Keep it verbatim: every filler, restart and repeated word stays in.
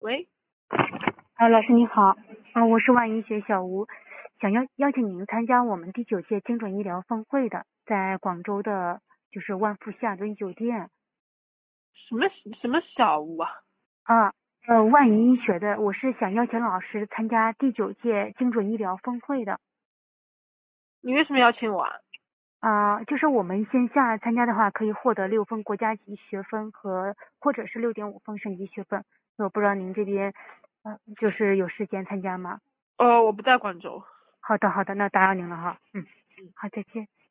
喂， 啊，老师你好，啊，我是万一学小吴，想要邀请您参加我们第九届精准医疗峰会的，在广州的，就是万富夏威酒店什么什么小屋啊？ 啊，呃，万一医学的，我是想邀请老师参加第九届精准医疗峰会的， 你为什么邀请我啊？ 啊，就是我们线下参加的话，可以获得六分国家级学分和或者是六点五分省级学分，我不知道您这边，呃，就是有时间参加吗？ 呃，我不在广州。 好的好的，那打扰您了哈，嗯，好，再见。